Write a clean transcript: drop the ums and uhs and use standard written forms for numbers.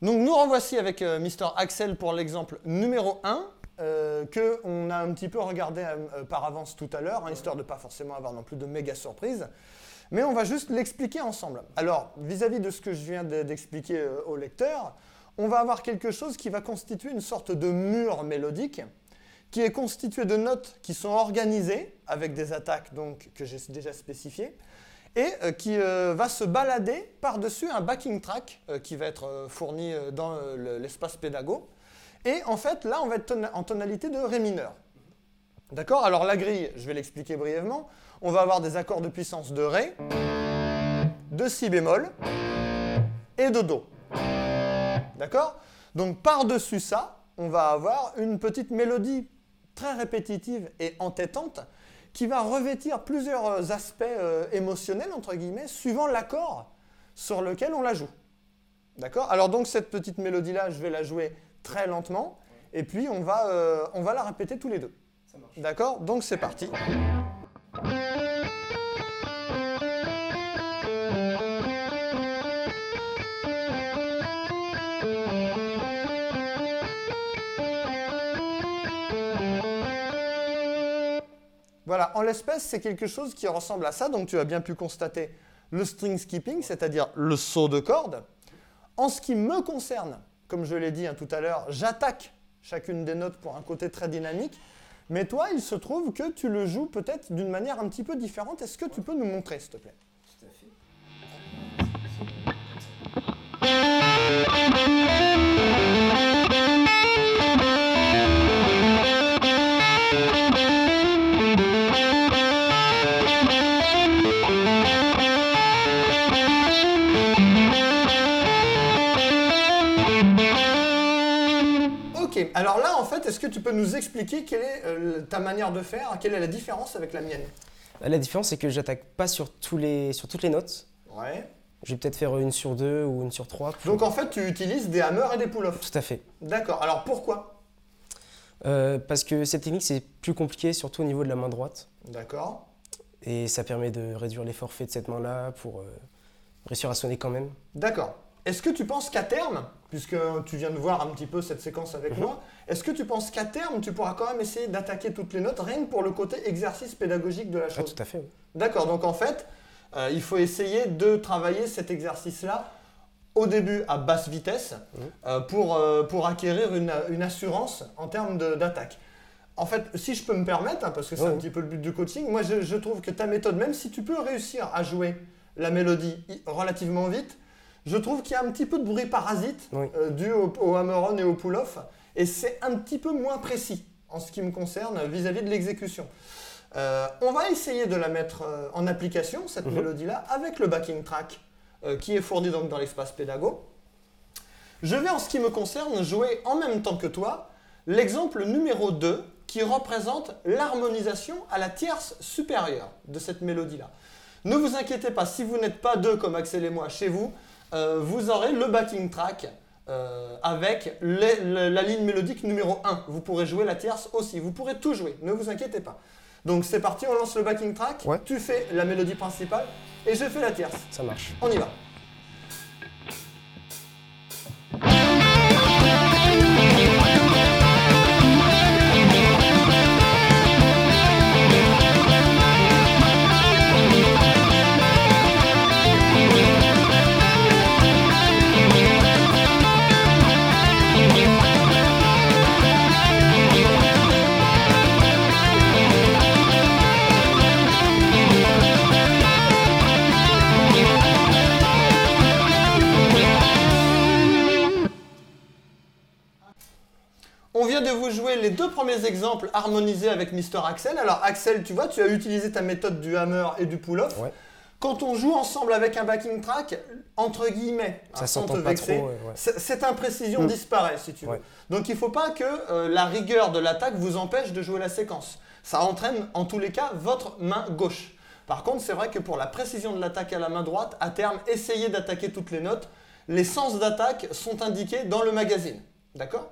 Donc nous revoici avec Mr. Axel pour l'exemple numéro 1, qu'on a un petit peu regardé par avance tout à l'heure, hein, histoire de ne pas forcément avoir non plus de méga surprise. Mais on va juste l'expliquer ensemble. Alors, vis-à-vis de ce que je viens d'expliquer au lecteur, on va avoir quelque chose qui va constituer une sorte de mur mélodique, qui est constitué de notes qui sont organisées, avec des attaques donc, que j'ai déjà spécifiées, et qui va se balader par-dessus un backing track qui va être fourni dans l'espace pédago. Et en fait, là, on va être en tonalité de Ré mineur. D'accord? Alors la grille, je vais l'expliquer brièvement. On va avoir des accords de puissance de Ré, de Si bémol et de Do. D'accord? Donc par-dessus ça, on va avoir une petite mélodie très répétitive et entêtante qui va revêtir plusieurs aspects émotionnels, entre guillemets, suivant l'accord sur lequel on la joue. D'accord? Alors donc cette petite mélodie-là, je vais la jouer très lentement, et puis on va la répéter tous les deux. D'accord? Donc c'est parti. Voilà, en l'espèce, c'est quelque chose qui ressemble à ça, donc tu as bien pu constater le string skipping, c'est-à-dire le saut de corde. En ce qui me concerne, comme je l'ai dit tout à l'heure, j'attaque chacune des notes pour un côté très dynamique, mais toi, il se trouve que tu le joues peut-être d'une manière un petit peu différente. Est-ce que tu peux nous montrer, s'il te plaît? Tout à fait. Ok, alors là, en fait, est-ce que tu peux nous expliquer quelle est ta manière de faire, quelle est la différence avec la mienne? La différence, c'est que j'attaque pas sur toutes les notes. Ouais. Je vais peut-être faire une sur 2 ou une sur 3. Donc en fait, tu utilises des hammers et des pull-offs. Tout à fait. D'accord, alors pourquoi? Parce que cette technique, c'est plus compliqué, surtout au niveau de la main droite. D'accord. Et ça permet de réduire les forfaits de cette main-là pour réussir à sonner quand même. D'accord. Est-ce que tu penses qu'à terme, puisque tu viens de voir un petit peu cette séquence avec moi, est-ce que tu penses qu'à terme, tu pourras quand même essayer d'attaquer toutes les notes, rien que pour le côté exercice pédagogique de la chose? Ah, tout à fait. Oui. D'accord, donc en fait, il faut essayer de travailler cet exercice-là au début à basse vitesse pour acquérir une assurance en termes d'attaque. En fait, si je peux me permettre, parce que c'est un petit peu le but du coaching, moi je trouve que ta méthode, même si tu peux réussir à jouer la mélodie relativement vite, je trouve qu'il y a un petit peu de bruit parasite dû au hammer-on et au pull-off, et c'est un petit peu moins précis en ce qui me concerne vis-à-vis de l'exécution. On va essayer de la mettre en application, cette mélodie-là, avec le backing track qui est fourni donc dans l'espace pédago. Je vais, en ce qui me concerne, jouer en même temps que toi l'exemple numéro 2 qui représente l'harmonisation à la tierce supérieure de cette mélodie-là. Ne vous inquiétez pas, si vous n'êtes pas deux comme Axel et moi chez vous, vous aurez le backing track avec la ligne mélodique numéro 1. Vous pourrez jouer la tierce aussi, vous pourrez tout jouer, ne vous inquiétez pas. Donc c'est parti, on lance le backing track, tu fais la mélodie principale et je fais la tierce. Ça marche. On y va. On vient de vous jouer les deux premiers exemples harmonisés avec Mr. Axel. Alors Axel, tu vois, tu as utilisé ta méthode du hammer et du pull-off. Ouais. Quand on joue ensemble avec un backing track, entre guillemets, ça s'entend pas trop, cette imprécision disparaît, si tu veux. Donc il ne faut pas que la rigueur de l'attaque vous empêche de jouer la séquence. Ça entraîne en tous les cas votre main gauche. Par contre, c'est vrai que pour la précision de l'attaque à la main droite, à terme, essayez d'attaquer toutes les notes. Les sens d'attaque sont indiqués dans le magazine. D'accord ?